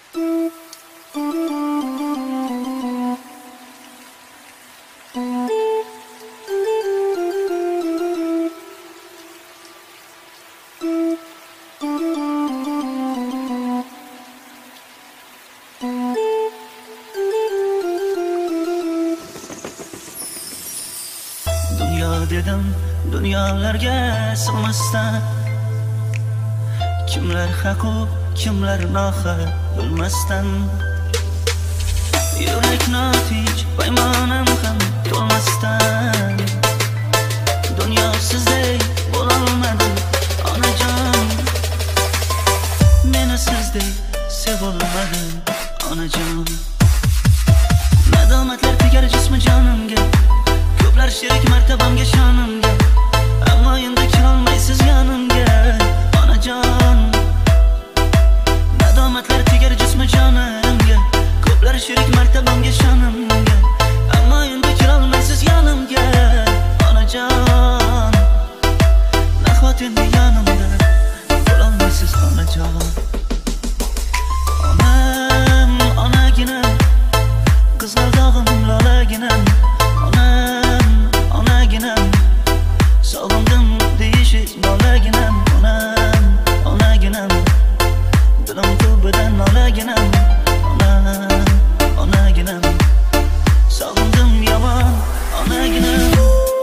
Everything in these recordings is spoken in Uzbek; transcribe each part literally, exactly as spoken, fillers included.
dedim dunyolarga sig'masdan, kimlar haqu kimlar nohaq bilmasdan, yurak notinch paymonam ham to'lmasdan, dunyo sizdek bo'lolmadim onajon, meni sizdek sevolmadim onajon. Nadomatlar tegar jismi jonimga, ko'plar sherik martabamga shonimga, ammo endi kelolmaysiz yonimga onajon. Nadomatlar tegar jismi jonimga, ko'plar sherik martabamga shonimga, ammo endi kelolmaysiz yonimga onajon. Nahot endi yonimda bo'lolmaysiz onajon. Onam, onaginam, qizg'aldog'im lolaginam, onam, onaginam, sog'indim deyishingiz bolaginam, onam, onaginam, dilim tubidan nolaginam, onam, onaginam, sog'indim yomon onaginam.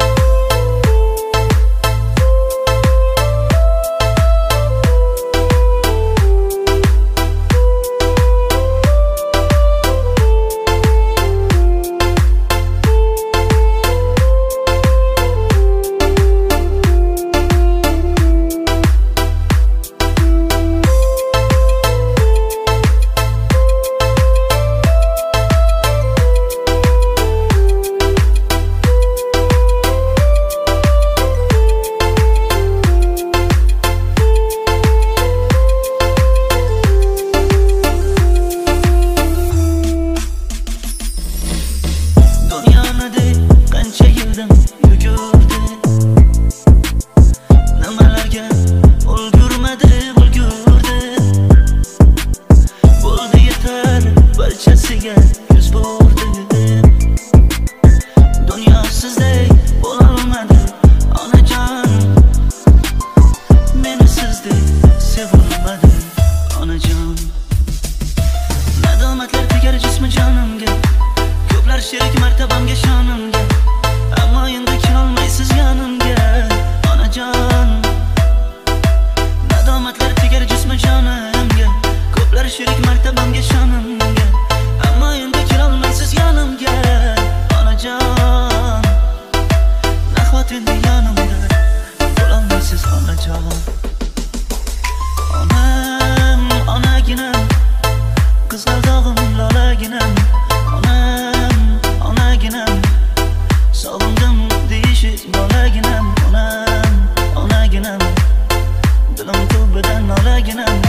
Onam, onaginam, qizg'aldog'im lolaginam, onam, onaginam, sog'indim deyishingiz bolaginam, onam, onaginam, dilim tubidan nolaginam.